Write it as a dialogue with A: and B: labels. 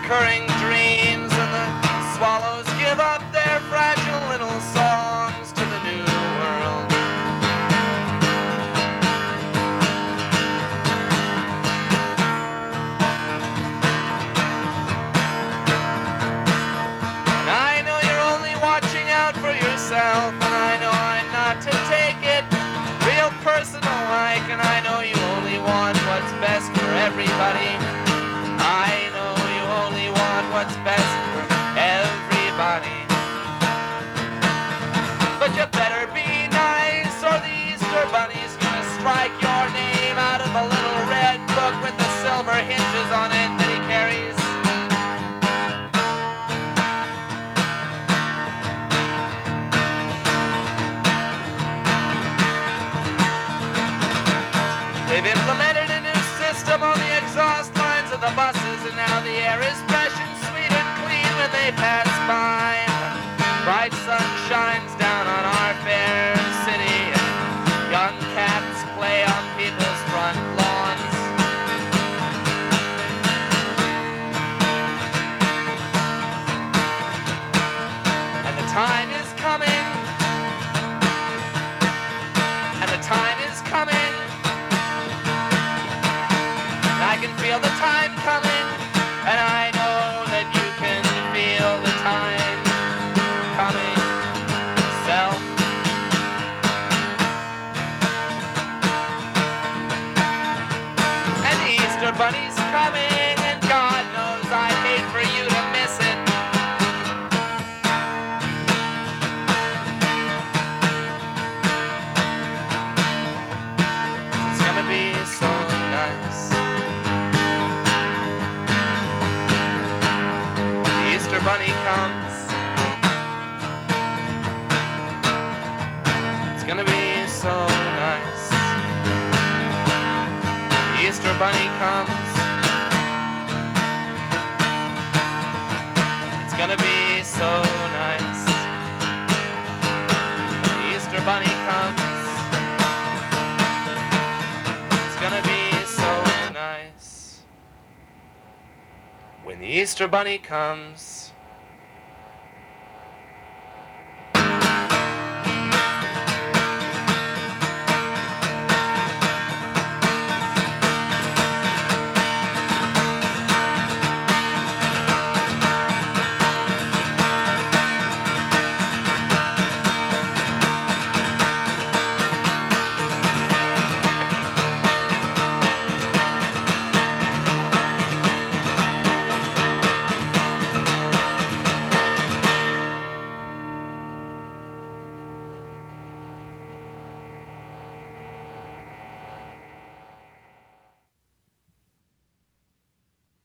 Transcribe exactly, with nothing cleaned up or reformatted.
A: recurring dreams, and the swallows give up their fragile little songs to the new world. And I know you're only watching out for yourself, and I know I'm not to take it real personal like, and I know you only want what's best for everybody. I know you only want what's best for everybody. But you better be nice, or the Easter Bunny's gonna strike your name out of a little red book with the silver hinges on it that he carries. They've implemented a new system on the exhaust lines of the buses, and now the air is fresh and sweet and clean when they pass by. Bright sun shines down on our fair city, and young cats play on people's front lawns. And the time is coming, and the time is coming. I can feel the time coming, and I know that you can feel the time coming yourself. And the Easter Bunny's coming, and God knows I'd hate for you to miss it. It's gonna be so nice. Easter Bunny comes. It's gonna be so nice. The Easter Bunny comes. It's gonna be so nice. The Easter Bunny comes. It's gonna be so nice. When the Easter Bunny comes.